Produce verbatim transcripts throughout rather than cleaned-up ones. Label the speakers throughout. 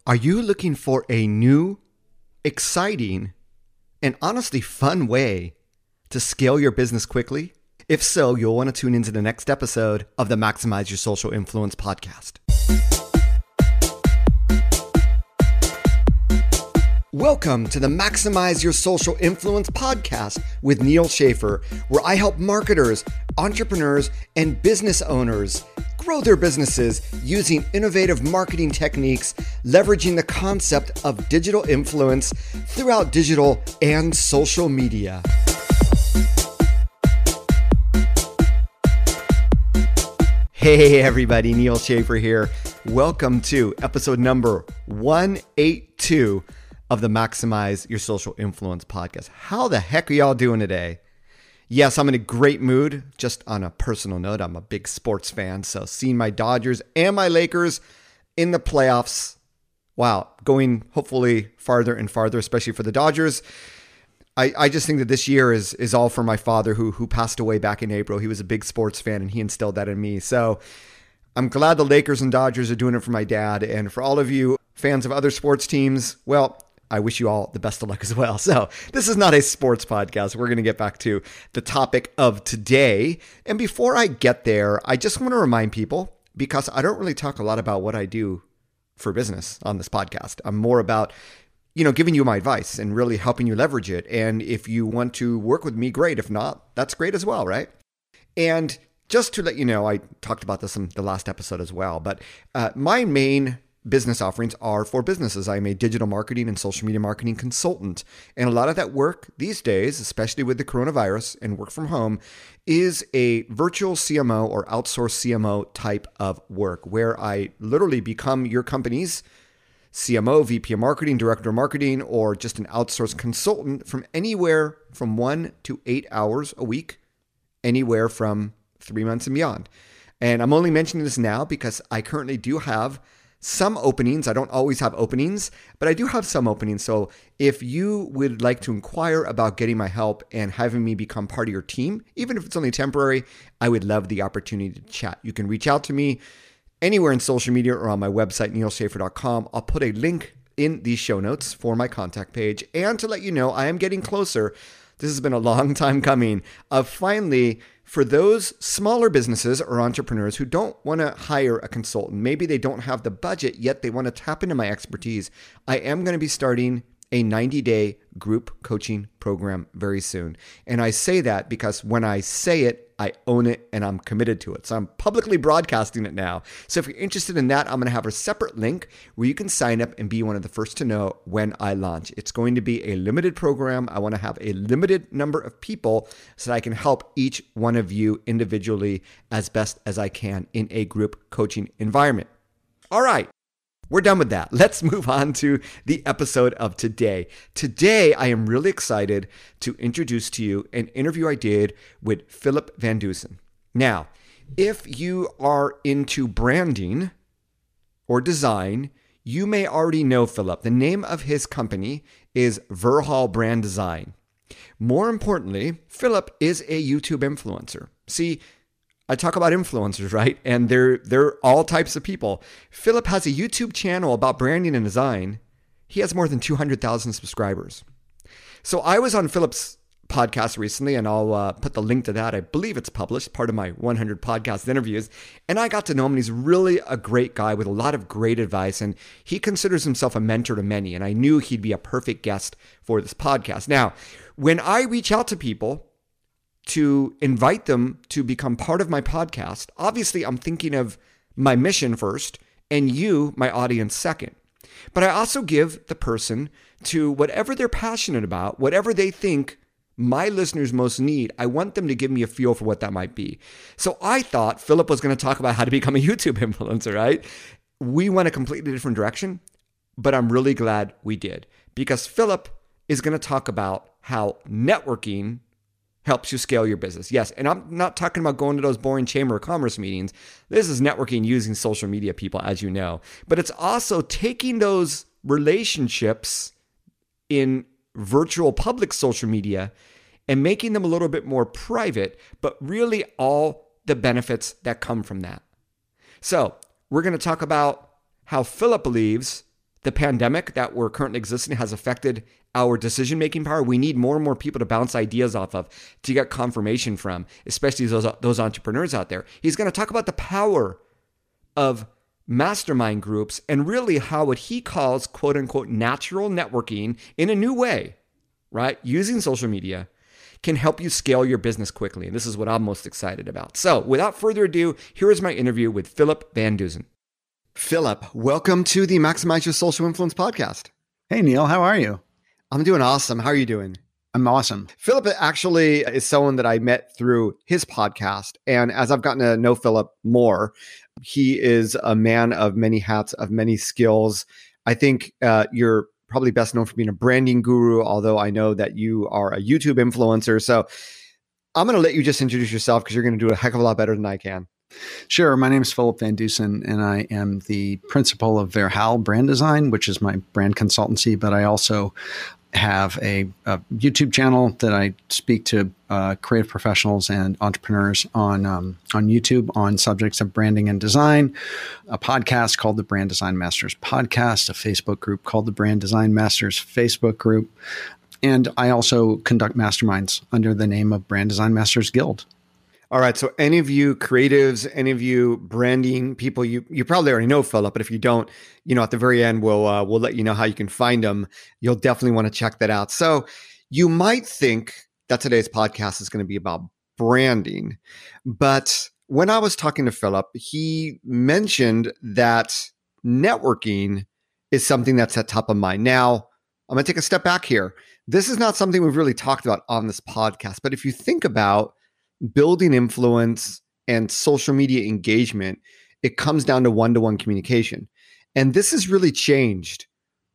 Speaker 1: Are you looking for a new, exciting, and honestly fun way to scale your business quickly? If so, you'll want to tune into the next episode of the Maximize Your Social Influence podcast. Welcome to the Maximize Your Social Influence podcast with Neal Schaffer, where I help marketers, entrepreneurs, and business owners grow their businesses using innovative marketing techniques, leveraging the concept of digital influence throughout digital and social media. Hey everybody, Neal Schaffer here. Welcome to episode number one eighty-two of the Maximize Your Social Influence podcast. How the heck are y'all doing today? Yes, I'm in a great mood. Just on a personal note, I'm a big sports fan, so seeing my Dodgers and my Lakers in the playoffs, wow, going hopefully farther and farther, especially for the Dodgers. I, I just think that this year is is all for my father who who passed away back in April. He was a big sports fan and he instilled that in me. So I'm glad the Lakers and Dodgers are doing it for my dad. And for all of you fans of other sports teams, well, I wish you all the best of luck as well. So this is not a sports podcast. We're going to get back to the topic of today. And before I get there, I just want to remind people, because I don't really talk a lot about what I do for business on this podcast. I'm more about, you know, giving you my advice and really helping you leverage it. And if you want to work with me, great. If not, that's great as well, right? And just to let you know, I talked about this in the last episode as well, but uh, my main business offerings are for businesses. I'm a digital marketing and social media marketing consultant. And a lot of that work these days, especially with the coronavirus and work from home, is a virtual C M O or outsourced C M O type of work where I literally become your company's C M O, V P of marketing, director of marketing, or just an outsourced consultant from anywhere from one to eight hours a week, anywhere from three months and beyond. And I'm only mentioning this now because I currently do have some openings. I don't always have openings, but I do have some openings. So if you would like to inquire about getting my help and having me become part of your team, even if it's only temporary, I would love the opportunity to chat. You can reach out to me anywhere in social media or on my website, neal schaffer dot com. I'll put a link in the show notes for my contact page. And to let you know, I am getting closer. This has been a long time coming of finally, for those smaller businesses or entrepreneurs who don't want to hire a consultant, maybe they don't have the budget, yet they want to tap into my expertise, I am going to be starting a ninety-day group coaching program very soon. And I say that because when I say it, I own it and I'm committed to it. So I'm publicly broadcasting it now. So if you're interested in that, I'm going to have a separate link where you can sign up and be one of the first to know when I launch. It's going to be a limited program. I want to have a limited number of people so that I can help each one of you individually as best as I can in a group coaching environment. All right. We're done with that. Let's move on to the episode of today. Today, I am really excited to introduce to you an interview I did with Philip Van Dusen. Now, if you are into branding or design, you may already know Philip. The name of his company is Verhal Brand Design. More importantly, Philip is a YouTube influencer. See, I talk about influencers, right? And they're they're all types of people. Philip has a YouTube channel about branding and design. He has more than two hundred thousand subscribers. So I was on Philip's podcast recently, and I'll uh, put the link to that. I believe it's published, part of my one hundred podcast interviews. And I got to know him, and he's really a great guy with a lot of great advice. And he considers himself a mentor to many. And I knew he'd be a perfect guest for this podcast. Now, when I reach out to people to invite them to become part of my podcast, obviously I'm thinking of my mission first and you, my audience, second. But I also give the person to whatever they're passionate about, whatever they think my listeners most need. I want them to give me a feel for what that might be. So I thought Philip was going to talk about how to become a YouTube influencer, right? We went a completely different direction, but I'm really glad we did, because Philip is going to talk about how networking helps you scale your business. Yes, and I'm not talking about going to those boring Chamber of Commerce meetings. This is networking using social media, people, as you know. But it's also taking those relationships in virtual public social media and making them a little bit more private, but really all the benefits that come from that. So we're going to talk about how Philip believes the pandemic that we're currently existing has affected our decision-making power. We need more and more people to bounce ideas off of, to get confirmation from, especially those, those entrepreneurs out there. He's going to talk about the power of mastermind groups and really how what he calls quote unquote natural networking in a new way, right? Using social media can help you scale your business quickly. And this is what I'm most excited about. So without further ado, here is my interview with Philip Van Dusen. Philip, welcome to the Maximize Your Social Influence podcast.
Speaker 2: Hey, Neil, how are you?
Speaker 1: I'm doing awesome. How are you doing?
Speaker 2: I'm awesome.
Speaker 1: Philip actually is someone that I met through his podcast. And as I've gotten to know Philip more, he is a man of many hats, of many skills. I think uh, you're probably best known for being a branding guru, although I know that you are a YouTube influencer. So I'm going to let you just introduce yourself because you're going to do a heck of a lot better than I can.
Speaker 2: Sure. My name is Philip Van Dusen, and I am the principal of Verhaal Brand Design, which is my brand consultancy. But I also have a, a YouTube channel that I speak to uh, creative professionals and entrepreneurs on um, on YouTube on subjects of branding and design, a podcast called the Brand Design Masters Podcast, a Facebook group called the Brand Design Masters Facebook group. And I also conduct masterminds under the name of Brand Design Masters Guild.
Speaker 1: All right. So any of you creatives, any of you branding people, you you probably already know Philip, but if you don't, you know, at the very end, we'll uh, we'll let you know how you can find him. You'll definitely want to check that out. So you might think that today's podcast is going to be about branding, but when I was talking to Philip, he mentioned that networking is something that's at top of mind. Now, I'm going to take a step back here. This is not something we've really talked about on this podcast, but if you think about building influence and social media engagement, it comes down to one-to-one communication. And this has really changed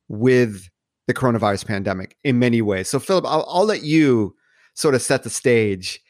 Speaker 1: with the coronavirus pandemic in many ways. So Philip, I'll, I'll let you sort of set the stage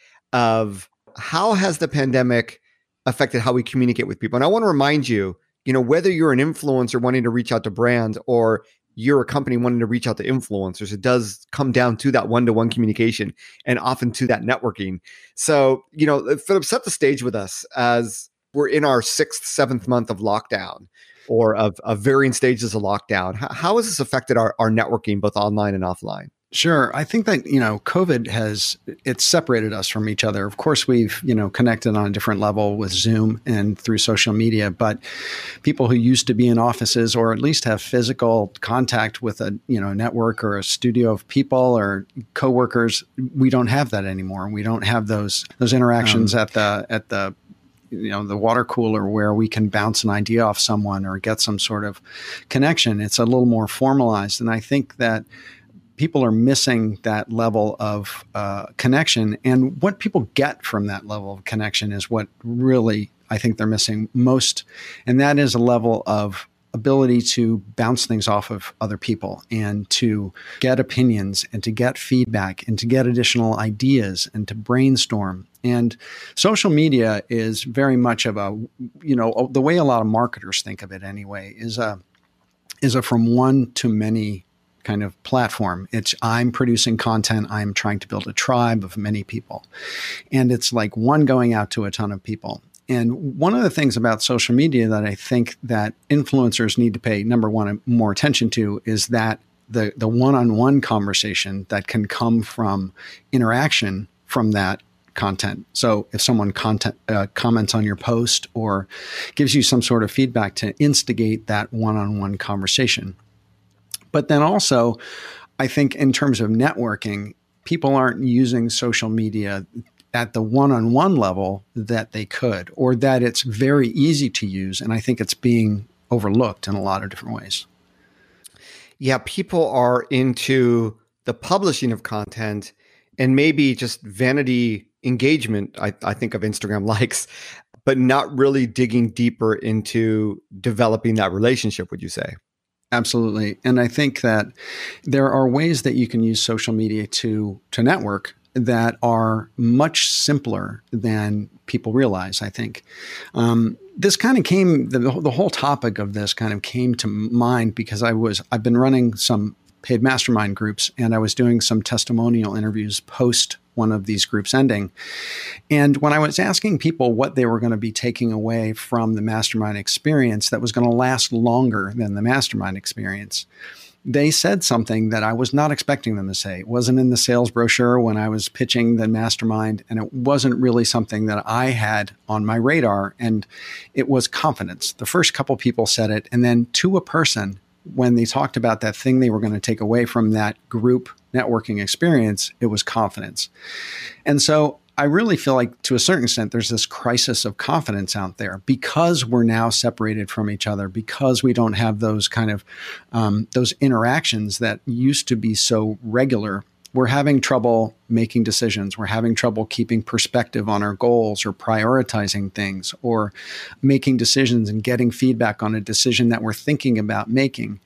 Speaker 1: of how has the pandemic affected how we communicate with people. And I want to remind you, you know, whether you're an influencer wanting to reach out to brands or you're a company wanting to reach out to influencers, it does come down to that one-to-one communication and often to that networking. So, you know, Philip, set the stage with us as we're in our sixth, seventh month of lockdown or of, of varying stages of lockdown. How, how has this affected our, our networking, both online and offline?
Speaker 2: Sure. I think that, you know, COVID has, it's separated us from each other. Of course, we've, you know, connected on a different level with Zoom and through social media, but people who used to be in offices or at least have physical contact with a, you know, network or a studio of people or coworkers, we don't have that anymore. We don't have those, those interactions um, at the, at the, you know, the water cooler where we can bounce an idea off someone or get some sort of connection. It's a little more formalized. And I think that people are missing that level of uh, connection. And what people get from that level of connection is what really I think they're missing most. And that is a level of ability to bounce things off of other people and to get opinions and to get feedback and to get additional ideas and to brainstorm. And social media is very much of a, you know, the way a lot of marketers think of it anyway, is a, is a from one to many kind of platform. It's I'm producing content. I'm trying to build a tribe of many people. And it's like one going out to a ton of people. And one of the things about social media that I think that influencers need to pay, number one, more attention to is that the, the one-on-one conversation that can come from interaction from that content. So if someone content, uh, comments on your post or gives you some sort of feedback to instigate that one-on-one conversation. But then also, I think in terms of networking, people aren't using social media at the one-on-one level that they could, or that it's very easy to use. And I think it's being overlooked in a lot of different ways.
Speaker 1: Yeah, people are into the publishing of content and maybe just vanity engagement, I, I think of Instagram likes, but not really digging deeper into developing that relationship, would you say?
Speaker 2: Absolutely. And I think that there are ways that you can use social media to to network that are much simpler than people realize, I think. Um, this kind of came, the, the whole topic of this kind of came to mind because I was, I've been running some paid mastermind groups and I was doing some testimonial interviews post one of these groups ending. And when I was asking people what they were going to be taking away from the mastermind experience that was going to last longer than the mastermind experience, they said something that I was not expecting them to say. It wasn't in the sales brochure when I was pitching the mastermind, and it wasn't really something that I had on my radar. And it was confidence. The first couple people said it, and then to a person, when they talked about that thing they were going to take away from that group networking experience, it was confidence. And so I really feel like, to a certain extent, there's this crisis of confidence out there because we're now separated from each other, because we don't have those kind of um, those interactions that used to be so regular. We're having trouble making decisions. We're having trouble keeping perspective on our goals or prioritizing things or making decisions and getting feedback on a decision that we're thinking about making.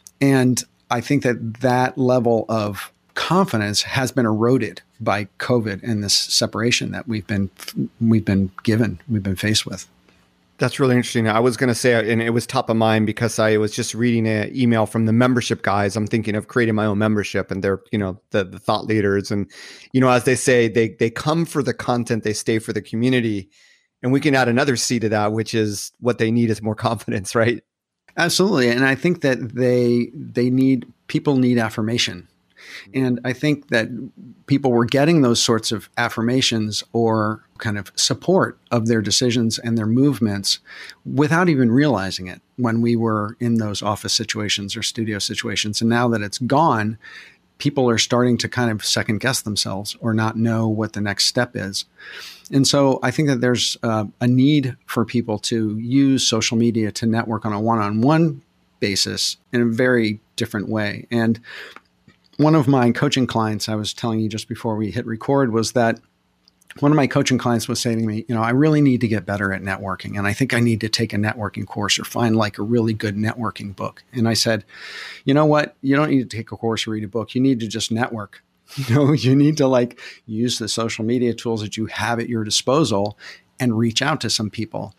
Speaker 2: And I think that that level of confidence has been eroded by COVID and this separation that we've been we've been given, we've been faced with.
Speaker 1: That's really interesting. I was going to say, and it was top of mind because I was just reading an email from the membership guys. I'm thinking of creating my own membership, and they're, you know, the, the thought leaders. And, you know, as they say, they they come for the content, they stay for the community. And we can add another C to that, which is what they need is more confidence, right?
Speaker 2: Absolutely. And I think that they they need, people need affirmation. And I think that people were getting those sorts of affirmations or kind of support of their decisions and their movements without even realizing it when we were in those office situations or studio situations. And now that it's gone, people are starting to kind of second guess themselves or not know what the next step is. And so I think that there's uh, a need for people to use social media to network on a one-on-one basis in a very different way. And one of my coaching clients, I was telling you just before we hit record, was that one of my coaching clients was saying to me, you know, I really need to get better at networking. And I think I need to take a networking course or find like a really good networking book. And I said, you know what? You don't need to take a course or read a book. You need to just network. You know, you need to like use the social media tools that you have at your disposal and reach out to some people.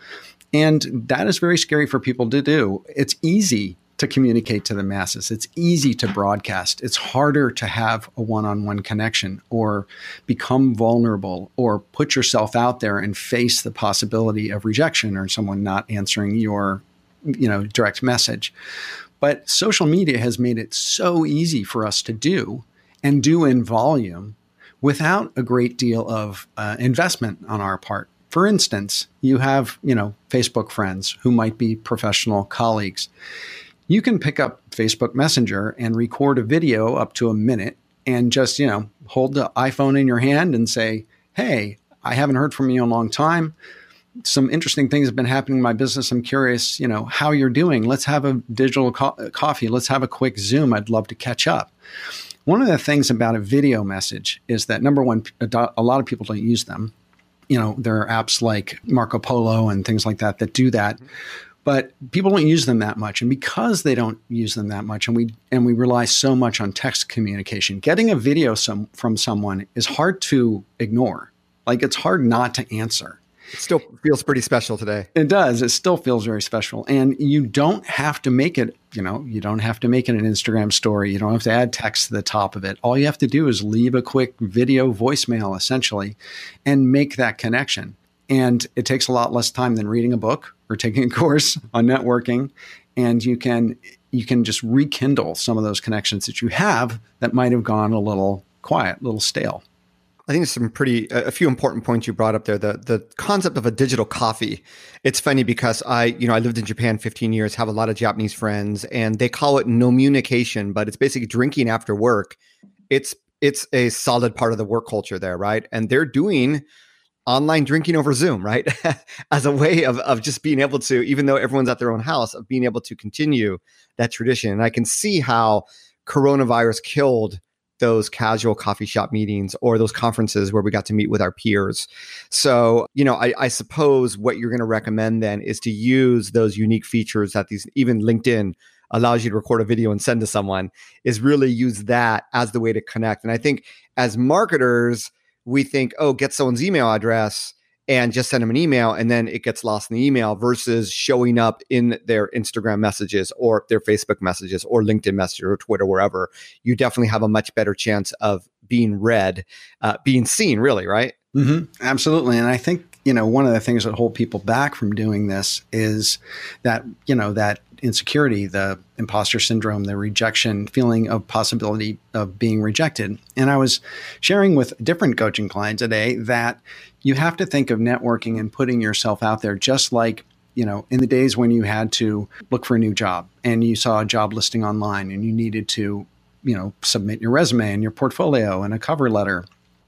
Speaker 2: And that is very scary for people to do. It's easy to communicate to the masses. It's easy to broadcast. It's harder to have a one-on-one connection or become vulnerable or put yourself out there and face the possibility of rejection or someone not answering your, you know, direct message. But social media has made it so easy for us to do and do in volume without a great deal of uh, investment on our part. For instance, you have, you know, Facebook friends who might be professional colleagues. You can pick up Facebook Messenger and record a video up to a minute and just, you know, hold the iPhone in your hand and say, hey, I haven't heard from you in a long time. Some interesting things have been happening in my business. I'm curious, you know, how you're doing. Let's have a digital co- coffee. Let's have a quick Zoom. I'd love to catch up. One of the things about a video message is that, number one, a lot of people don't use them. You know, there are apps like Marco Polo and things like that that do that. But people don't use them that much. And because they don't use them that much, and we and we rely so much on text communication, getting a video some, from someone is hard to ignore. Like, it's hard not to answer.
Speaker 1: It still feels pretty special today.
Speaker 2: It does. It still feels very special. And you don't have to make it, you know, you don't have to make it an Instagram story. You don't have to add text to the top of it. All you have to do is leave a quick video voicemail, essentially, and make that connection. And it takes a lot less time than reading a book or taking a course on networking. And you can you can just rekindle some of those connections that you have that might have gone a little quiet, a little stale.
Speaker 1: I think there's some pretty, a few important points you brought up there. The the concept of a digital coffee. It's funny because I, you know, I lived in Japan fifteen years, have a lot of Japanese friends, and they call it nomunication, but it's basically drinking after work. It's it's a solid part of the work culture there, right? And they're doing online drinking over Zoom, right? As a way of, of just being able to, even though everyone's at their own house, of being able to continue that tradition. And I can see how coronavirus killed those casual coffee shop meetings or those conferences where we got to meet with our peers. So, you know, I, I suppose what you're going to recommend then is to use those unique features that these, even LinkedIn allows you to record a video and send to someone, is really use that as the way to connect. And I think as marketers, we think, oh, get someone's email address and just send them an email and then it gets lost in the email versus showing up in their Instagram messages or their Facebook messages or LinkedIn messages or Twitter, wherever. You definitely have a much better chance of being read, uh, being seen, really, right?
Speaker 2: Mm-hmm. Absolutely. And I think, you know, one of the things that hold people back from doing this is that, you know, that insecurity, the imposter syndrome, the rejection, feeling of possibility of being rejected. And I was sharing with a different coaching client today that you have to think of networking and putting yourself out there just like, you know, in the days when you had to look for a new job and you saw a job listing online and you needed to, you know, submit your resume and your portfolio and a cover letter.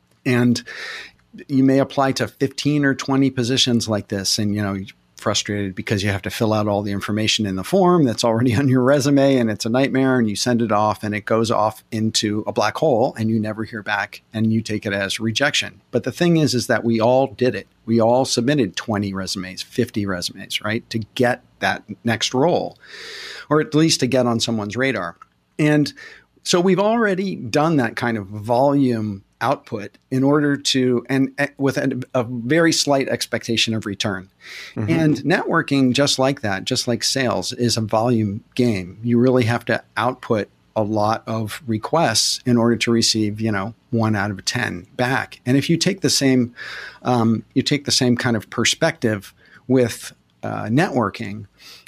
Speaker 2: And you may apply to fifteen or twenty positions like this, and, you know, you're frustrated because you have to fill out all the information in the form that's already on your resume, and it's a nightmare, and you send it off and it goes off into a black hole and you never hear back and you take it as rejection. But the thing is, is that we all did it. We all submitted twenty resumes, fifty resumes, right? To get that next role, or at least to get on someone's radar. And so we've already done that kind of volume output in order to, and uh, with a, a very slight expectation of return. Mm-hmm. And networking, just like that, just like sales, is a volume game. You really have to output a lot of requests in order to receive, you know, one out of ten back. And if you take the same, um, you take the same kind of perspective with uh, networking,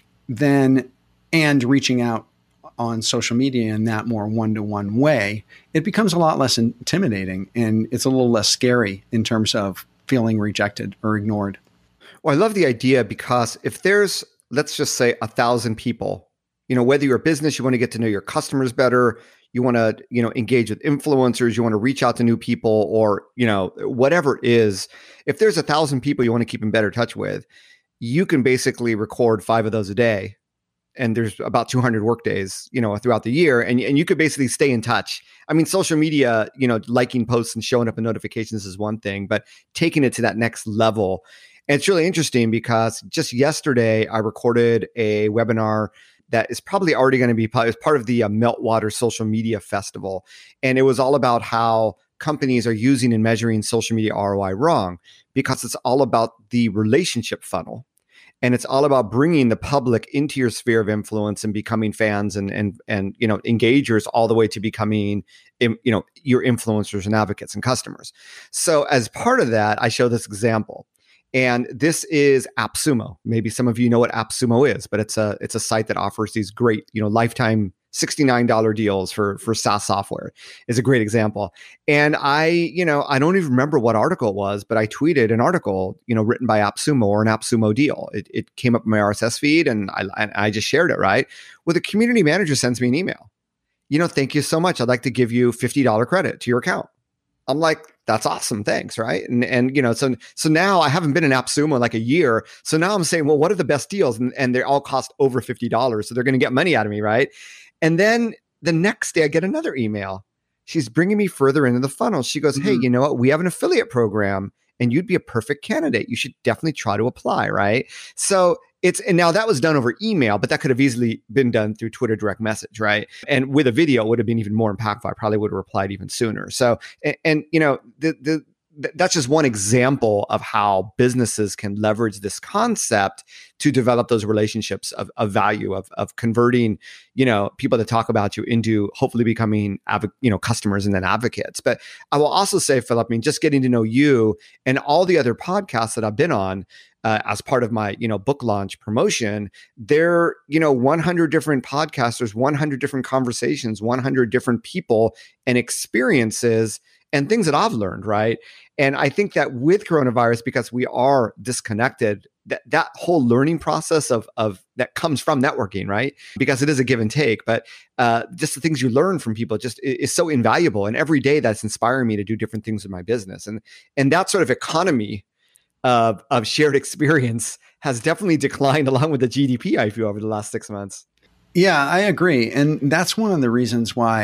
Speaker 2: then, and reaching out on social media in that more one-to-one way, it becomes a lot less intimidating and it's a little less scary in terms of feeling rejected or ignored.
Speaker 1: Well, I love the idea because if there's, let's just say a thousand people, you know, whether you're a business, you want to get to know your customers better, you want to, you know, engage with influencers, you want to reach out to new people, or, you know, whatever it is, if there's a thousand people you want to keep in better touch with, you can basically record five of those a day. And there's about two hundred work days, you know, throughout the year. And, and you could basically stay in touch. I mean, social media, you know, liking posts and showing up in notifications is one thing, but taking it to that next level. And it's really interesting because just yesterday I recorded a webinar that is probably already going to be part, part of the uh, Meltwater Social Media Festival. And it was all about how companies are using and measuring social media R O I wrong, because it's all about the relationship funnel. And it's all about bringing the public into your sphere of influence and becoming fans and and and you know engagers, all the way to becoming you know your influencers and advocates and customers. So as part of that, I show this example, and this is AppSumo. Maybe some of you know what AppSumo is, but it's a it's a site that offers these great you know lifetime sixty-nine dollars deals for, for SaaS software is a great example. And I, you know, I don't even remember what article it was, but I tweeted an article, you know, written by AppSumo or an AppSumo deal. It, it came up in my R S S feed and I, and I just shared it, right? Well, the community manager sends me an email. You know, thank you so much. I'd like to give you fifty dollars credit to your account. I'm like, that's awesome. Thanks. Right. And, and, you know, so, so now I haven't been in AppSumo in like a year. So now I'm saying, well, what are the best deals? And, and they all cost over fifty dollars. So they're going to get money out of me. Right. And then the next day I get another email. She's bringing me further into the funnel. She goes, mm-hmm. Hey, you know what? We have an affiliate program and you'd be a perfect candidate. You should definitely try to apply. Right. So it's, and now that was done over email, but that could have easily been done through Twitter direct message. Right. And with a video, it would have been even more impactful. I probably would have replied even sooner. So, and, and you know, the, the, that's just one example of how businesses can leverage this concept to develop those relationships of, of value, of, of converting, you know, people that talk about you into hopefully becoming, adv- you know, customers and then advocates. But I will also say, Philip, I mean, just getting to know you and all the other podcasts that I've been on uh, as part of my, you know, book launch promotion, they're, you know, one hundred different podcasters, one hundred different conversations, one hundred different people and experiences and things that I've learned, right? And I think that with coronavirus, because we are disconnected, that, that whole learning process of, of that comes from networking, right? Because it is a give and take, but uh, just the things you learn from people just is, is so invaluable. And every day that's inspiring me to do different things with my business. And, and that sort of economy of, of shared experience has definitely declined along with the G D P, I feel, over the last six months.
Speaker 2: Yeah, I agree. And that's one of the reasons why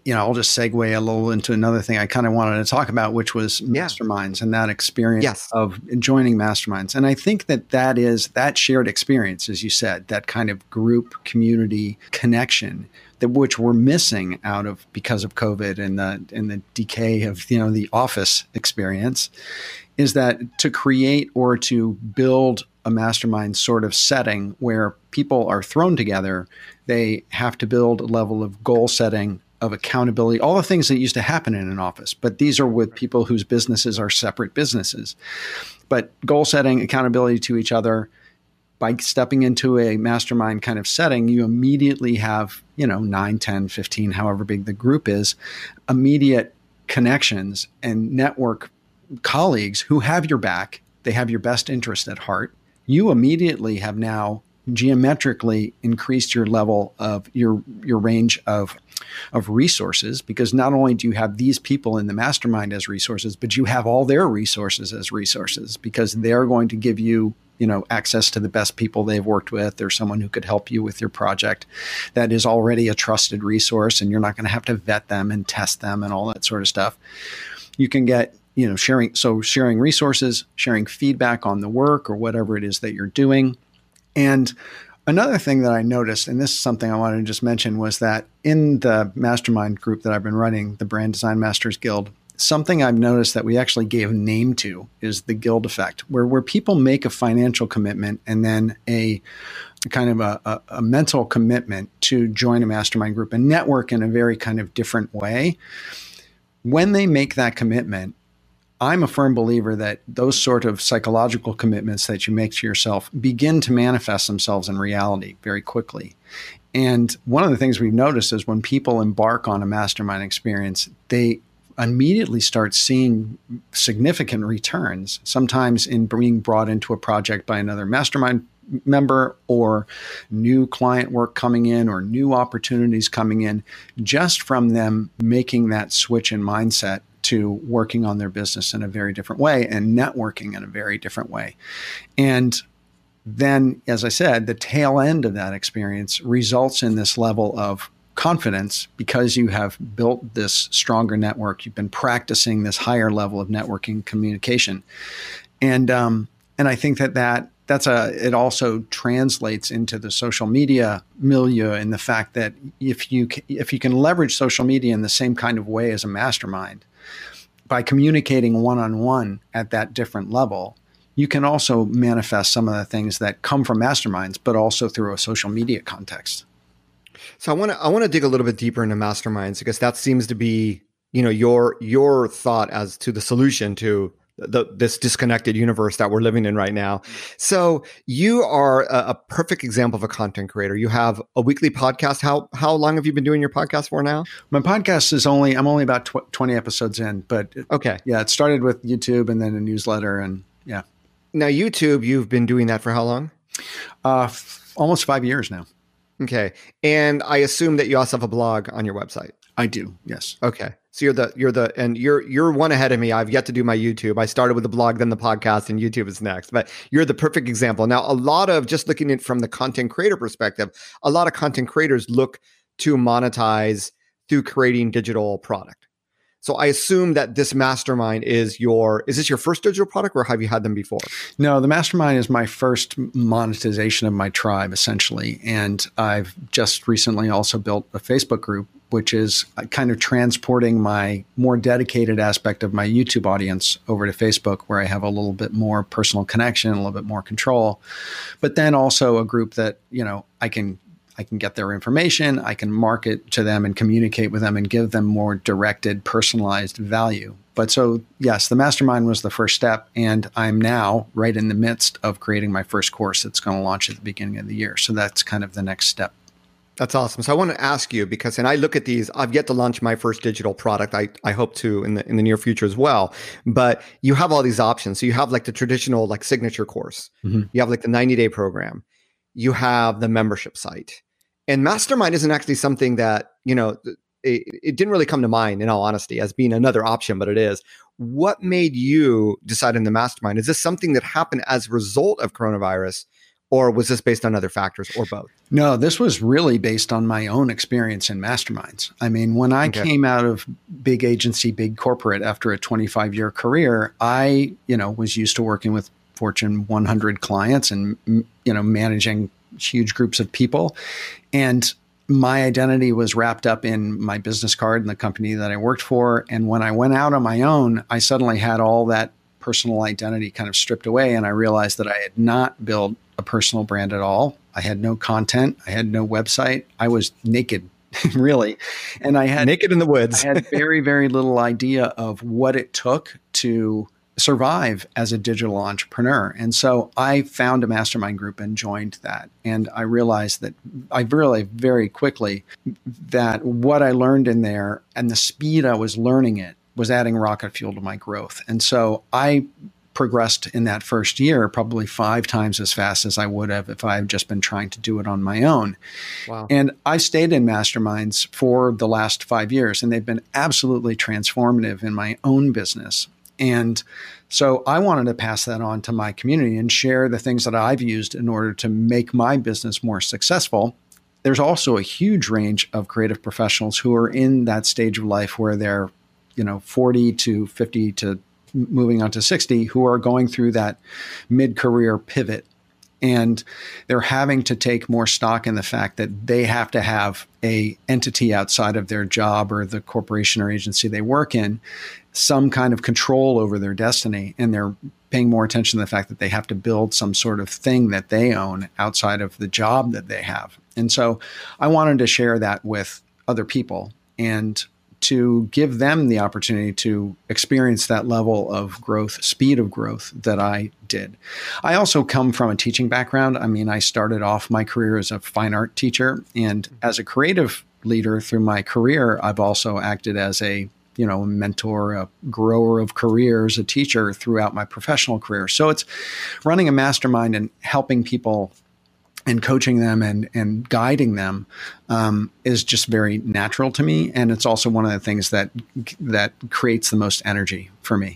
Speaker 2: you know, I'll just segue a little into another thing I kind of wanted to talk about, which was
Speaker 1: Yeah.
Speaker 2: masterminds and that experience
Speaker 1: Yes.
Speaker 2: of joining masterminds. And I think that that is that shared experience, as you said, that kind of group community connection that which we're missing out of because of COVID and the and the decay of, you know, the office experience, is that to create or to build a mastermind sort of setting where people are thrown together, they have to build a level of goal setting, of accountability, all the things that used to happen in an office. But these are with people whose businesses are separate businesses. But goal setting, accountability to each other, by stepping into a mastermind kind of setting, you immediately have, you know, nine, ten, fifteen, however big the group is, immediate connections and network colleagues who have your back. They have your best interest at heart. You immediately have now geometrically increased your level of your your range of of resources, because not only do you have these people in the mastermind as resources, but you have all their resources as resources, because they're going to give you, you know, access to the best people they've worked with, or someone who could help you with your project that is already a trusted resource, and you're not going to have to vet them and test them and all that sort of stuff. You can get, you know, sharing, so sharing resources, sharing feedback on the work or whatever it is that you're doing. And another thing that I noticed, and this is something I wanted to just mention, was that in the mastermind group that I've been running, the Brand Design Masters Guild, something I've noticed that we actually gave a name to is the guild effect, where, where people make a financial commitment and then a kind of a, a, a mental commitment to join a mastermind group and network in a very kind of different way. When they make that commitment, I'm a firm believer that those sort of psychological commitments that you make to yourself begin to manifest themselves in reality very quickly. And one of the things we've noticed is when people embark on a mastermind experience, they immediately start seeing significant returns, sometimes in being brought into a project by another mastermind member, or new client work coming in, or new opportunities coming in, just from them making that switch in mindset to working on their business in a very different way and networking in a very different way. And then, as I said, the tail end of that experience results in this level of confidence, because you have built this stronger network. You've been practicing this higher level of networking communication. And, um, and I think that, that that's a, it also translates into the social media milieu, and the fact that if you, if you can leverage social media in the same kind of way as a mastermind, by communicating one-on-one at that different level, you can also manifest some of the things that come from masterminds, but also through a social media context.
Speaker 1: So I want to I want to dig a little bit deeper into masterminds, because that seems to be, you know, your your thought as to the solution to the, this disconnected universe that we're living in right now. So you are a, a perfect example of a content creator. You have a weekly podcast. How how long have you been doing your podcast for now?
Speaker 2: My podcast is only, I'm only about tw- twenty episodes in, but it,
Speaker 1: okay.
Speaker 2: Yeah, it started with YouTube and then a newsletter, and yeah.
Speaker 1: Now YouTube, you've been doing that for how long?
Speaker 2: Uh, f- almost five years now.
Speaker 1: Okay. And I assume that you also have a blog on your website.
Speaker 2: I do. Yes.
Speaker 1: Okay. So you're the, you're the, and you're, you're one ahead of me. I've yet to do my YouTube. I started with the blog, then the podcast, and YouTube is next, but you're the perfect example. Now, a lot of, just looking at it from the content creator perspective, a lot of content creators look to monetize through creating digital product. So I assume that this mastermind is your, is this your first digital product, or have you had them before?
Speaker 2: No, the mastermind is my first monetization of my tribe, essentially. And I've just recently also built a Facebook group, which is kind of transporting my more dedicated aspect of my YouTube audience over to Facebook, where I have a little bit more personal connection, a little bit more control, but then also a group that, you know, I can I can get their information, I can market to them and communicate with them and give them more directed, personalized value. But so, yes, the mastermind was the first step, and I'm now right in the midst of creating my first course that's going to launch at the beginning of the year. So that's kind of the next step.
Speaker 1: That's awesome. So I want to ask you, because, and I look at these, I've yet to launch my first digital product. I, I hope to in the, in the near future as well, but you have all these options. So you have like the traditional, like signature course, mm-hmm. You have like the ninety day program, you have the membership site, and mastermind isn't actually something that, you know, it, it didn't really come to mind, in all honesty, as being another option, but it is. What made you decide in the mastermind? Is this something that happened as a result of coronavirus? Or was this based on other factors or both?
Speaker 2: No, this was really based on my own experience in masterminds. I mean, when I okay. came out of big agency, big corporate after a twenty-five year career, I, you know, was used to working with Fortune one hundred clients and, you know, managing huge groups of people. And my identity was wrapped up in my business card and the company that I worked for. And when I went out on my own, I suddenly had all that personal identity kind of stripped away. And I realized that I had not built a personal brand at all. I had no content. I had no website. I was naked, really. And I had
Speaker 1: naked in the woods.
Speaker 2: I had very, very little idea of what it took to survive as a digital entrepreneur. And so I found a mastermind group and joined that. And I realized that I realized very quickly that what I learned in there and the speed I was learning it was adding rocket fuel to my growth. And so I progressed in that first year probably five times as fast as I would have if I had just been trying to do it on my own.
Speaker 1: Wow.
Speaker 2: And I stayed in masterminds for the last five years, and they've been absolutely transformative in my own business. And so I wanted to pass that on to my community and share the things that I've used in order to make my business more successful. There's also a huge range of creative professionals who are in that stage of life where they're, you know, forty to fifty to moving on to sixty, who are going through that mid-career pivot. And they're having to take more stock in the fact that they have to have a entity outside of their job or the corporation or agency they work in, some kind of control over their destiny. And they're paying more attention to the fact that they have to build some sort of thing that they own outside of the job that they have. And so I wanted to share that with other people and to give them the opportunity to experience that level of growth, speed of growth that I did. I also come from a teaching background. I mean, I started off my career as a fine art teacher, and as a creative leader through my career, I've also acted as a, you know, mentor, a grower of careers, a teacher throughout my professional career. So it's running a mastermind and helping people and coaching them and, and guiding them um, is just very natural to me. And it's also one of the things that that creates the most energy for me.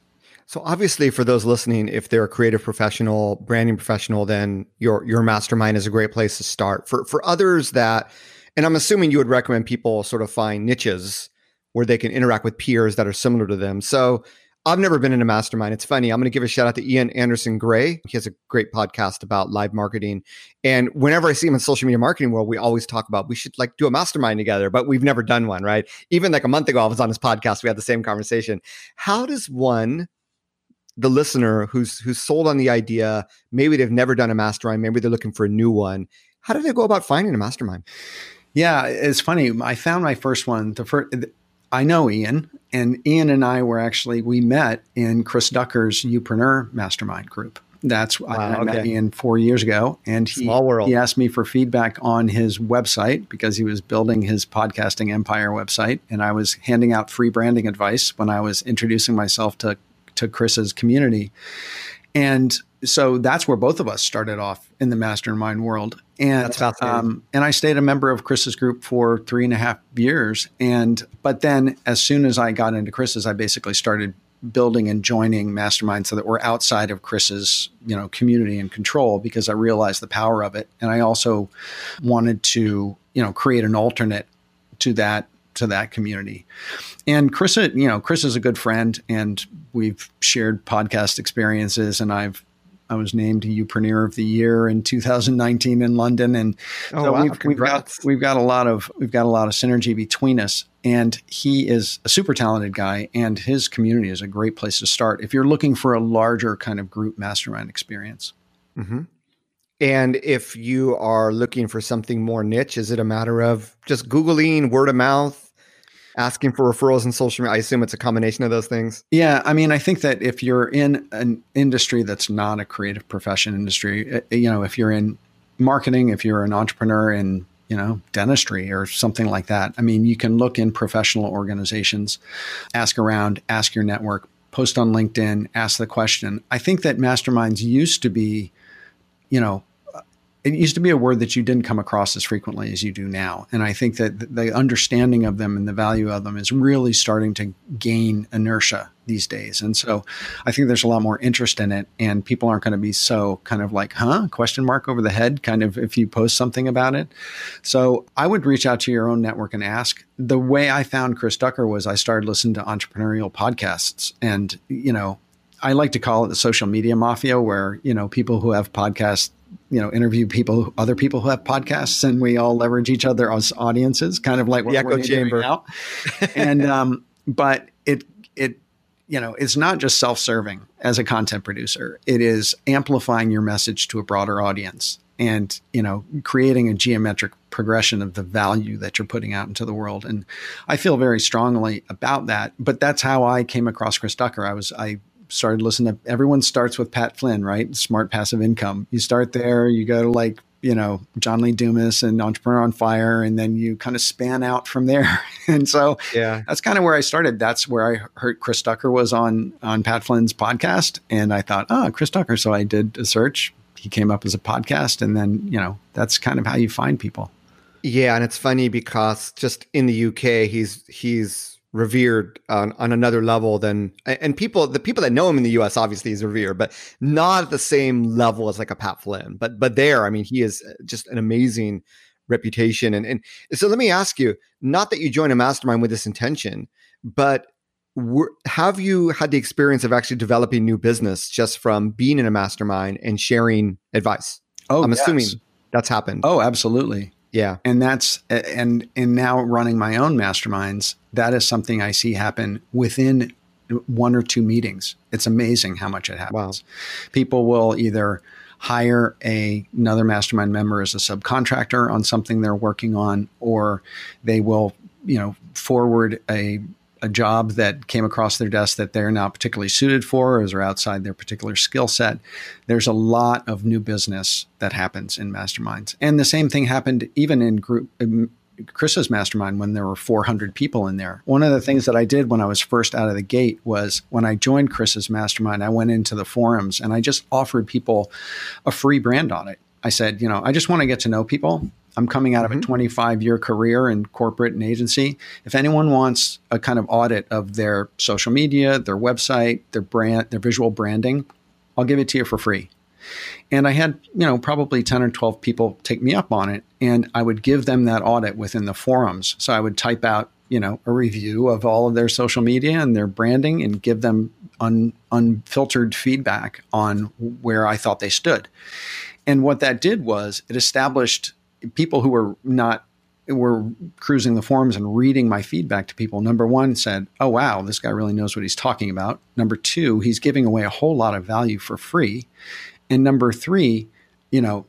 Speaker 1: So obviously for those listening, if they're a creative professional, branding professional, then your your mastermind is a great place to start. For for others that, and I'm assuming you would recommend people sort of find niches where they can interact with peers that are similar to them. So I've never been in a mastermind. It's funny. I'm going to give a shout out to Ian Anderson Gray. He has a great podcast about live marketing. And whenever I see him in social media marketing world, we always talk about we should like do a mastermind together, but we've never done one, right? Even like a month ago, I was on his podcast. We had the same conversation. How does one, the listener who's who's sold on the idea, maybe they've never done a mastermind, maybe they're looking for a new one, how do they go about finding a mastermind?
Speaker 2: Yeah, it's funny. I found my first one. The first, I know Ian, and Ian and I were actually, we met in Chris Ducker's Youpreneur Mastermind group. That's, wow, I, I okay. met Ian four years ago, and he,
Speaker 1: Small world.
Speaker 2: he asked me for feedback on his website because he was building his podcasting empire website. And I was handing out free branding advice when I was introducing myself to, to Chris's community. And so that's where both of us started off in the mastermind world. And,
Speaker 1: that's fascinating. Um,
Speaker 2: and I stayed a member of Chris's group for three and a half years. And, but then as soon as I got into Chris's, I basically started building and joining masterminds so that were outside of Chris's, you know, community and control, because I realized the power of it. And I also wanted to, you know, create an alternate to that, to that community. And Chris, you know, Chris is a good friend, and we've shared podcast experiences, and I've, I was named Youpreneur of the Year in two thousand nineteen in London, and
Speaker 1: oh,
Speaker 2: so
Speaker 1: wow.
Speaker 2: we've, we've got we've got a lot of we've got a lot of synergy between us. And he is a super talented guy, and his community is a great place to start if you're looking for a larger kind of group mastermind experience.
Speaker 1: Mm-hmm. And if you are looking for something more niche, is it a matter of just Googling, word of mouth, asking for referrals in social media? I assume it's a combination of those things.
Speaker 2: Yeah. I mean, I think that if you're in an industry that's not a creative profession industry, you know, if you're in marketing, if you're an entrepreneur in, you know, dentistry or something like that, I mean, you can look in professional organizations, ask around, ask your network, post on LinkedIn, ask the question. I think that masterminds used to be, you know, it used to be a word that you didn't come across as frequently as you do now. And I think that the understanding of them and the value of them is really starting to gain inertia these days. And so I think there's a lot more interest in it, and people aren't going to be so kind of like, huh, question mark over the head, kind of if you post something about it. So I would reach out to your own network and ask. The way I found Chris Ducker was I started listening to entrepreneurial podcasts, and, you know, I like to call it the social media mafia, where, you know, people who have podcasts, you know, interview people, other people who have podcasts, and we all leverage each other as audiences, kind of like what
Speaker 1: the echo
Speaker 2: we're
Speaker 1: chamber.
Speaker 2: doing now. And, um, but it, it, you know, it's not just self-serving as a content producer. It is amplifying your message to a broader audience and, you know, creating a geometric progression of the value that you're putting out into the world. And I feel very strongly about that. But that's how I came across Chris Ducker. I was, I, started listening to, everyone starts with Pat Flynn, right? Smart Passive Income. You start there, you go to like, you know, John Lee Dumas and Entrepreneur on Fire, and then you kind of span out from there. And so yeah, that's kind of where I started. That's where I heard Chris Ducker was on, on Pat Flynn's podcast. And I thought, oh, Chris Ducker. So I did a search. He came up as a podcast. And then, you know, that's kind of how you find people.
Speaker 1: Yeah. And it's funny because just in the U K, he's, he's, revered on, on another level than, and people, the people that know him in the U S obviously is revered, but not at the same level as like a Pat Flynn. But, but there, I mean, he is just an amazing reputation. And, and so let me ask you, not that you joined a mastermind with this intention, but were, have you had the experience of actually developing new business just from being in a mastermind and sharing advice?
Speaker 2: Oh,
Speaker 1: I'm
Speaker 2: yes.
Speaker 1: assuming that's happened.
Speaker 2: Oh, absolutely.
Speaker 1: Yeah.
Speaker 2: And that's, and, and now running my own masterminds, that is something I see happen within one or two meetings. It's amazing how much it happens. Wow. People will either hire a, another mastermind member as a subcontractor on something they're working on, or they will, you know, forward a, a job that came across their desk that they're not particularly suited for, or is outside their particular skill set. There's a lot of new business that happens in masterminds. And the same thing happened even in group, um, Chris's mastermind when there were four hundred people in there. One of the things that I did when I was first out of the gate was when I joined Chris's mastermind, I went into the forums and I just offered people a free brand audit. I said, you know, I just want to get to know people. I'm coming out of a twenty-five year career in corporate and agency. If anyone wants a kind of audit of their social media, their website, their brand, their visual branding, I'll give it to you for free. And I had, you know, probably ten or twelve people take me up on it. And I would give them that audit within the forums. So I would type out, you know, a review of all of their social media and their branding and give them un, unfiltered feedback on where I thought they stood. And what that did was it established people who were not, were cruising the forums and reading my feedback to people. Number one said, oh, wow, this guy really knows what he's talking about. Number two, he's giving away a whole lot of value for free. And number three, you know,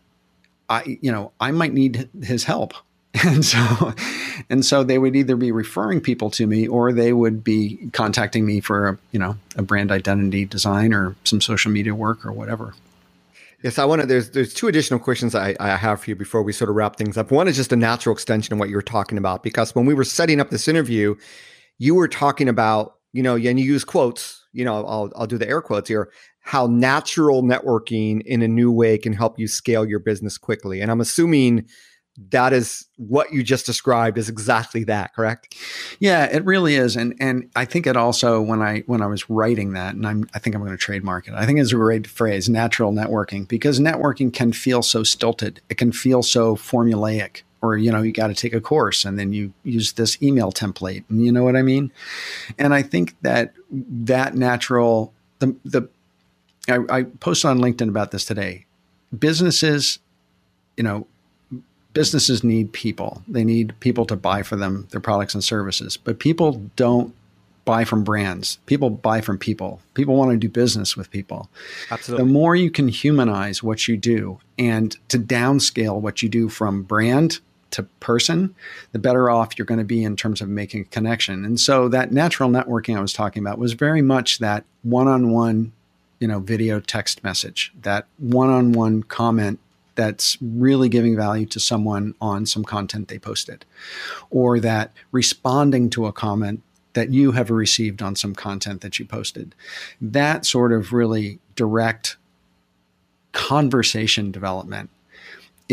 Speaker 2: I, you know, I might need his help. And so, and so they would either be referring people to me or they would be contacting me for, a, you know, a brand identity design or some social media work or whatever.
Speaker 1: Yes, I want to, there's, there's two additional questions I, I have for you before we sort of wrap things up. One is just a natural extension of what you were talking about, because when we were setting up this interview, you were talking about, you know, and you use quotes, you know, I'll, I'll do the air quotes here, how natural networking in a new way can help you scale your business quickly. And I'm assuming that is what you just described is exactly that, correct?
Speaker 2: Yeah, it really is. And and I think it also, when I when I was writing that, and I'm I think I'm going to trademark it, I think it's a great phrase, natural networking, because networking can feel so stilted. It can feel so formulaic, or, you know, you got to take a course and then you use this email template, and you know what I mean? And I think that that natural, the, the I, I posted on LinkedIn about this today. Businesses, you know, Businesses need people. They need people to buy for them, their products and services. But people don't buy from brands. People buy from people. People want to do business with people.
Speaker 1: Absolutely.
Speaker 2: The more you can humanize what you do and to downscale what you do from brand to person, the better off you're going to be in terms of making a connection. And so that natural networking I was talking about was very much that one-on-one, you know, video text message, that one-on-one comment that's really giving value to someone on some content they posted, or that responding to a comment that you have received on some content that you posted. That sort of really direct conversation development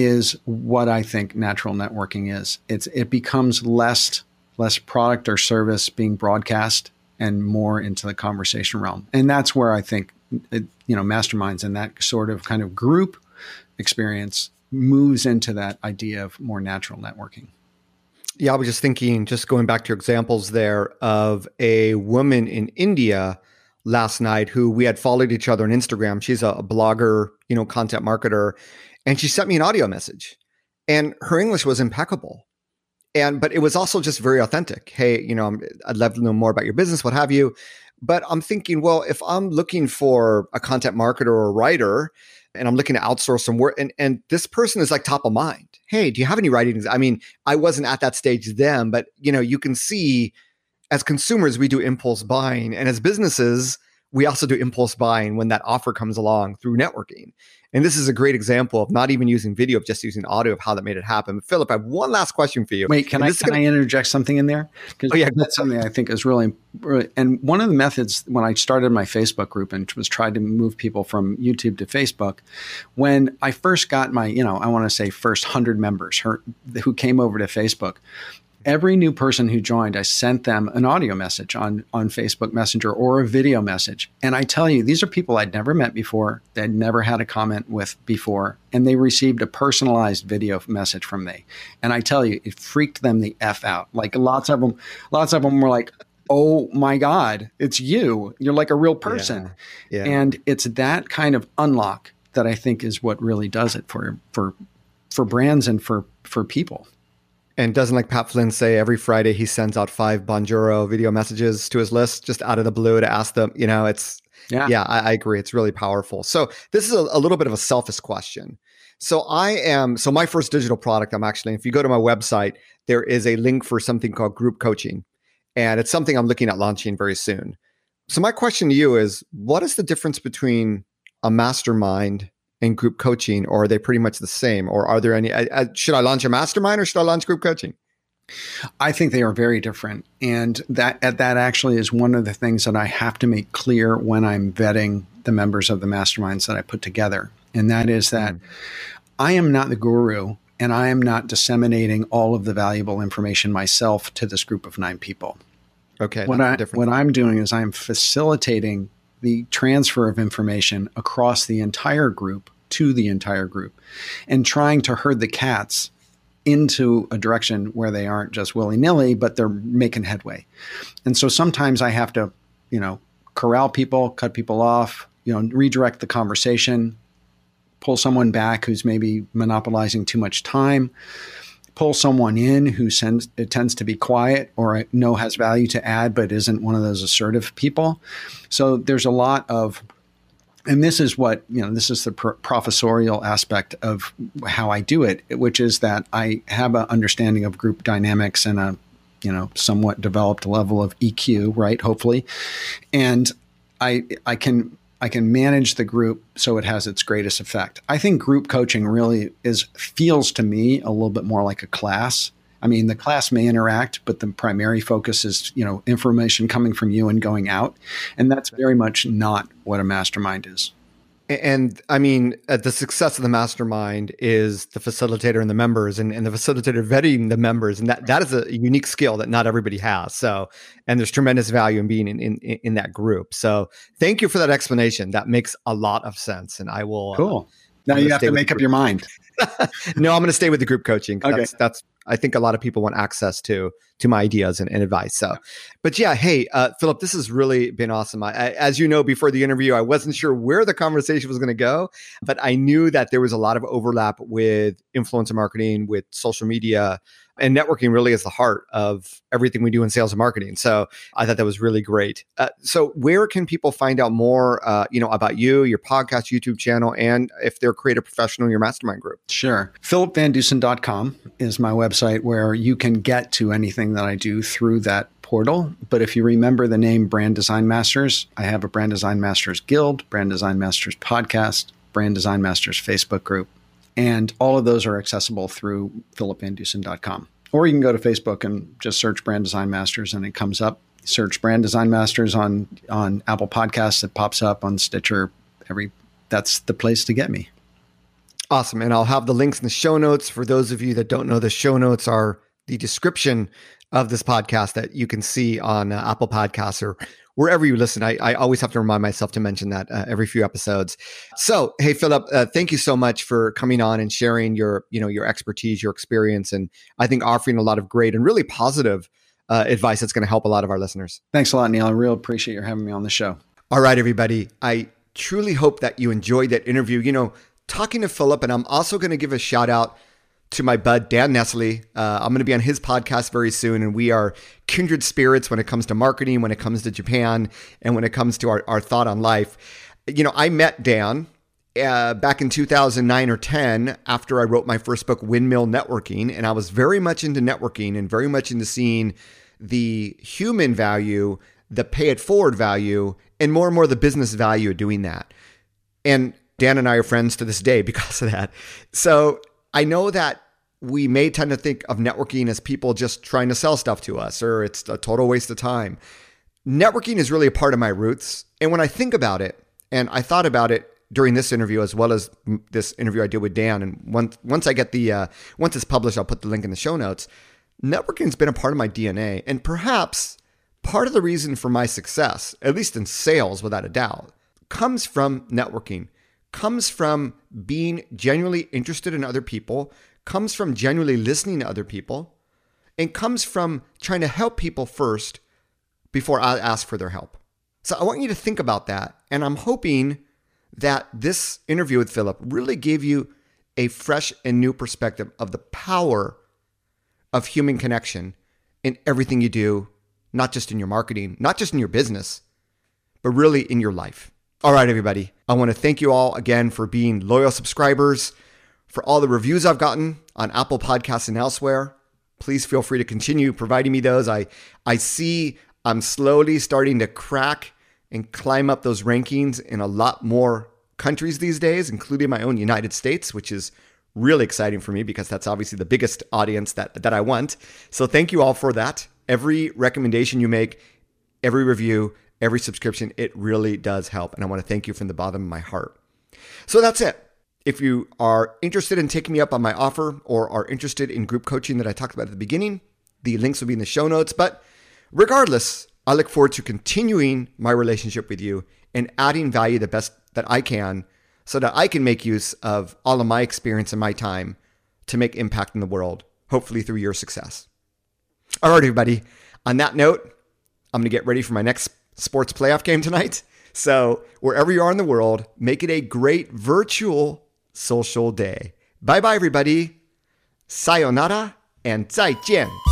Speaker 2: is what I think natural networking is. It's it becomes less less product or service being broadcast and more into the conversation realm. And that's where I think it, you know masterminds and that sort of kind of group experience moves into that idea of more natural networking.
Speaker 1: Yeah, I was just thinking, just going back to your examples there of a woman in India last night who we had followed each other on Instagram. She's a blogger, you know, content marketer, and she sent me an audio message, and her English was impeccable. And, but it was also just very authentic. Hey, you know, I'm, I'd love to know more about your business, what have you. But I'm thinking, well, if I'm looking for a content marketer or a writer, and I'm looking to outsource some work, and, and this person is like top of mind. Hey, do you have any writings? I mean, I wasn't at that stage then, but you know, you can see as consumers, we do impulse buying, and as businesses, we also do impulse buying when that offer comes along through networking. And this is a great example of not even using video, of just using audio, of how that made it happen. But Philip, I have one last question for you.
Speaker 2: Wait, can, I, can gonna... I interject something in there? Because oh, yeah. That's something I think is really, really, and one of the methods when I started my Facebook group and was tried to move people from YouTube to Facebook, when I first got my, you know, I want to say first hundred members her, who came over to Facebook, every new person who joined, I sent them an audio message on, on Facebook Messenger or a video message. And I tell you, these are people I'd never met before, they'd never had a comment with before, and they received a personalized video message from me. And I tell you, it freaked them the F out. Like lots of them, lots of them were like, oh my God, it's you. You're like a real person. Yeah. Yeah. And it's that kind of unlock that I think is what really does it for, for, for brands and for, for people.
Speaker 1: And doesn't like Pat Flynn say every Friday he sends out five Bonjoro video messages to his list just out of the blue to ask them, you know, it's, yeah, yeah I, I agree. It's really powerful. So this is a, a little bit of a selfish question. So I am, so my first digital product, I'm actually, if you go to my website, there is a link for something called group coaching. And it's something I'm looking at launching very soon. So my question to you is, what is the difference between a mastermind and group coaching, or are they pretty much the same? Or are there any, I, I, should I launch a mastermind or should I launch group coaching?
Speaker 2: I think they are very different. And that that actually is one of the things that I have to make clear when I'm vetting the members of the masterminds that I put together. And that is that mm. I am not the guru, and I am not disseminating all of the valuable information myself to this group of nine people.
Speaker 1: Okay.
Speaker 2: What, I, what I'm doing is I'm facilitating the transfer of information across the entire group to the entire group, and trying to herd the cats into a direction where they aren't just willy-nilly, but they're making headway. And so sometimes I have to, you know, corral people, cut people off, you know, redirect the conversation, pull someone back who's maybe monopolizing too much time, pull someone in who sends, it tends to be quiet or I know has value to add, but isn't one of those assertive people. So there's a lot of, and this is what, you know, this is the pro- professorial aspect of how I do it, which is that I have an understanding of group dynamics and a, you know, somewhat developed level of E Q, right? Hopefully. And I, I can, I can manage the group so it has its greatest effect. I think group coaching really is feels to me a little bit more like a class. I mean, the class may interact, but the primary focus is, you know, information coming from you and going out. And that's very much not what a mastermind is.
Speaker 1: And I mean, uh, the success of the mastermind is the facilitator and the members, and, and the facilitator vetting the members. And that, that is a unique skill that not everybody has. So, and there's tremendous value in being in, in, in that group. So thank you for that explanation. That makes a lot of sense. And I will.
Speaker 2: Cool. Uh, now you have to make up your mind.
Speaker 1: No, I'm going to stay with the group coaching.
Speaker 2: Okay.
Speaker 1: That's, that's, I think a lot of people want access to to my ideas and, and advice. So, but yeah, hey, uh, Philip, this has really been awesome. I, I, as you know, before the interview, I wasn't sure where the conversation was going to go, but I knew that there was a lot of overlap with influencer marketing, with social media, and networking really is the heart of everything we do in sales and marketing. So I thought that was really great. Uh, so where can people find out more, uh, you know, about you, your podcast, YouTube channel, and if they're a creative professional in your mastermind group?
Speaker 2: Sure. philip van dusen dot com is my website where you can get to anything that I do through that portal. But if you remember the name Brand Design Masters, I have a Brand Design Masters Guild, Brand Design Masters podcast, Brand Design Masters Facebook group. And all of those are accessible through philip van dusen dot com. Or you can go to Facebook and just search Brand Design Masters and it comes up. Search Brand Design Masters on, on Apple Podcasts. It pops up on Stitcher. Every That's the place to get me.
Speaker 1: Awesome. And I'll have the links in the show notes. For those of you that don't know, the show notes are the description of this podcast that you can see on uh, Apple Podcasts or wherever you listen. I, I always have to remind myself to mention that uh, every few episodes. So, hey, Philip, uh, thank you so much for coming on and sharing your, you know, your expertise, your experience, and I think offering a lot of great and really positive uh, advice that's going to help a lot of our listeners.
Speaker 2: Thanks a lot, Neil. I really appreciate you having me on the show.
Speaker 1: All right, everybody. I truly hope that you enjoyed that interview. You know, talking to Philip, and I'm also going to give a shout out to my bud, Dan Nestle. Uh, I'm going to be on his podcast very soon, and we are kindred spirits when it comes to marketing, when it comes to Japan, and when it comes to our, our thought on life. You know, I met Dan uh, back in two thousand nine or ten after I wrote my first book, Windmill Networking, and I was very much into networking and very much into seeing the human value, the pay it forward value, and more and more the business value of doing that. And Dan and I are friends to this day because of that. So I know that we may tend to think of networking as people just trying to sell stuff to us, or it's a total waste of time. Networking is really a part of my roots. And when I think about it, and I thought about it during this interview as well as this interview I did with Dan, and once once I get the, uh, once it's published, I'll put the link in the show notes. Networking has been a part of my D N A, and perhaps part of the reason for my success, at least in sales without a doubt, comes from networking. Comes from being genuinely interested in other people, comes from genuinely listening to other people, and comes from trying to help people first before I ask for their help. So I want you to think about that. And I'm hoping that this interview with Philip really gave you a fresh and new perspective of the power of human connection in everything you do, not just in your marketing, not just in your business, but really in your life. All right, everybody. I want to thank you all again for being loyal subscribers, for all the reviews I've gotten on Apple Podcasts and elsewhere. Please feel free to continue providing me those. I, I see I'm slowly starting to crack and climb up those rankings in a lot more countries these days, including my own United States, which is really exciting for me because that's obviously the biggest audience that, that I want. So thank you all for that. Every recommendation you make, every review, every subscription, it really does help. And I want to thank you from the bottom of my heart. So that's it. If you are interested in taking me up on my offer or are interested in group coaching that I talked about at the beginning, the links will be in the show notes. But regardless, I look forward to continuing my relationship with you and adding value the best that I can so that I can make use of all of my experience and my time to make impact in the world, hopefully through your success. All right, everybody. On that note, I'm going to get ready for my next sports playoff game tonight. So wherever you are in the world, make it a great virtual social day. Bye bye, everybody. Sayonara and 再见.